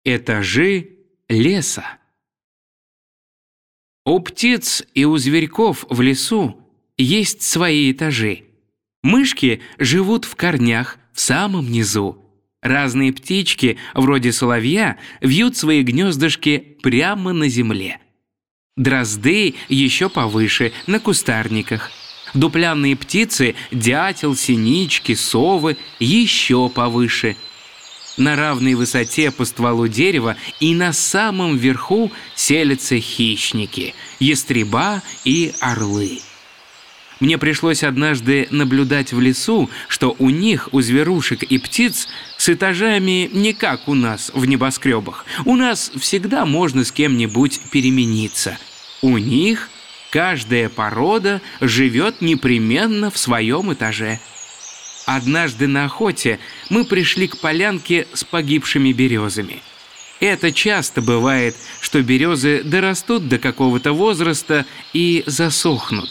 Этажи леса. У птиц и у зверьков в лесу есть свои этажи. Мышки живут в корнях в самом низу. Разные птички, вроде соловья, вьют свои гнездышки прямо на земле. Дрозды еще повыше, на кустарниках. Дуплянные птицы, дятел, синички, совы, еще повыше. На равной высоте по стволу дерева и на самом верху селятся хищники, ястреба и орлы. Мне пришлось однажды наблюдать в лесу, что у них, у зверушек и птиц, с этажами не как у нас в небоскребах. У нас всегда можно с кем-нибудь перемениться. У них каждая порода живет непременно в своем этаже. Однажды на охоте мы пришли к полянке с погибшими березами. Это часто бывает, что березы дорастут до какого-то возраста и засохнут.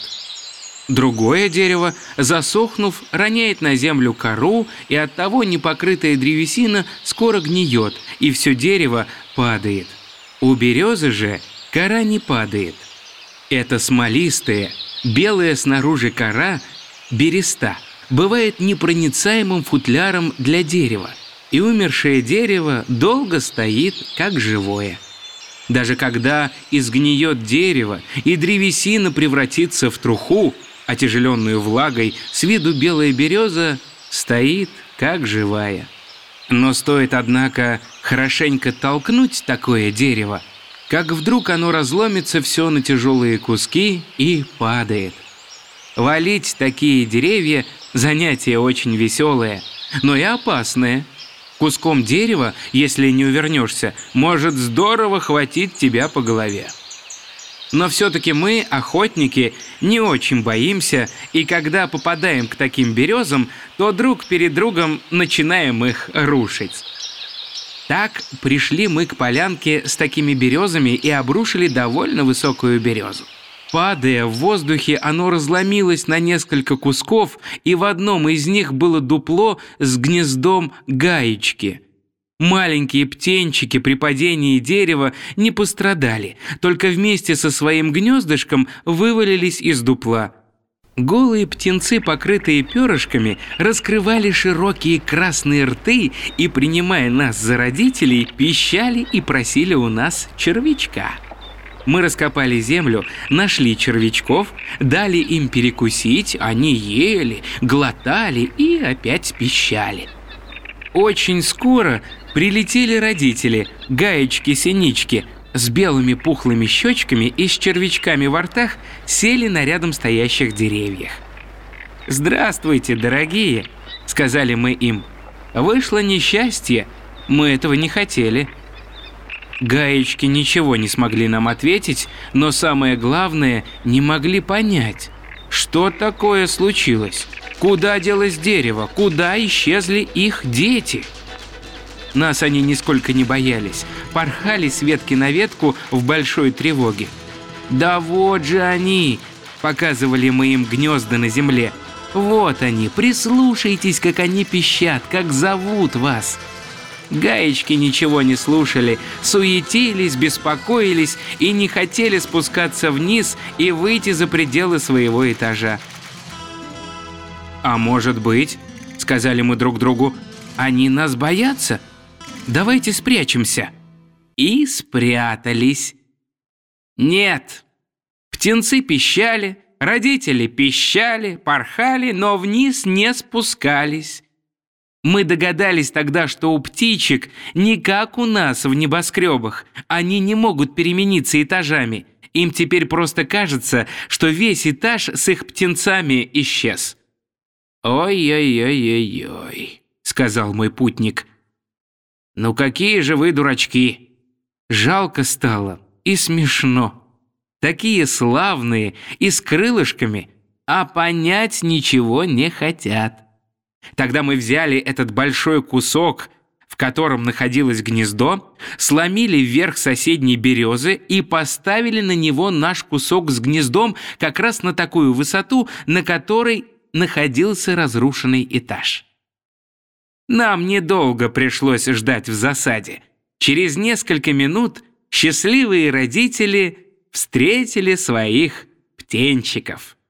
Другое дерево, засохнув, роняет на землю кору, и оттого непокрытая древесина скоро гниет, и все дерево падает. У березы же кора не падает. Это смолистая, белая снаружи кора, береста, бывает непроницаемым футляром для дерева, и умершее дерево долго стоит, как живое. Даже когда изгниет дерево и древесина превратится в труху, отяжеленную влагой, с виду белая береза стоит, как живая. Но стоит, однако, хорошенько толкнуть такое дерево, как вдруг оно разломится все на тяжелые куски и падает. Валить такие деревья – занятие очень веселое, но и опасное. Куском дерева, если не увернешься, может здорово хватить тебя по голове. Но все-таки мы, охотники, не очень боимся, и когда попадаем к таким березам, то друг перед другом начинаем их рушить. Так пришли мы к полянке с такими березами и обрушили довольно высокую березу. Падая в воздухе, оно разломилось на несколько кусков, и в одном из них было дупло с гнездом гаечки. Маленькие птенчики при падении дерева не пострадали, только вместе со своим гнездышком вывалились из дупла. Голые птенцы, покрытые перышками, раскрывали широкие красные рты и, принимая нас за родителей, пищали и просили у нас червячка. Мы раскопали землю, нашли червячков, дали им перекусить, они ели, глотали и опять пищали. Очень скоро прилетели родители, гаечки-синички, с белыми пухлыми щечками и с червячками во ртах сели на рядом стоящих деревьях. «Здравствуйте, дорогие!» — сказали мы им. «Вышло несчастье, мы этого не хотели». Гаечки ничего не смогли нам ответить, но самое главное, не могли понять, что такое случилось, куда делось дерево, куда исчезли их дети. Нас они нисколько не боялись, порхали с ветки на ветку в большой тревоге. «Да вот же они!» — показывали мы им гнезда на земле. «Вот они, прислушайтесь, как они пищат, как зовут вас!» Гаечки ничего не слушали, суетились, беспокоились и не хотели спускаться вниз и выйти за пределы своего этажа. «А может быть, — сказали мы друг другу, — они нас боятся? Давайте спрячемся». И спрятались. Нет, птенцы пищали, родители пищали, порхали, но вниз не спускались. Мы догадались тогда, что у птичек не как у нас в небоскребах. Они не могут перемениться этажами. Им теперь просто кажется, что весь этаж с их птенцами исчез. «Ой-ой-ой-ой-ой», — сказал мой путник. «Ну какие же вы дурачки!» Жалко стало и смешно. Такие славные и с крылышками, а понять ничего не хотят. Тогда мы взяли этот большой кусок, в котором находилось гнездо, сломили вверх соседней березы и поставили на него наш кусок с гнездом как раз на такую высоту, на которой находился разрушенный этаж. Нам недолго пришлось ждать в засаде. Через несколько минут счастливые родители встретили своих птенчиков.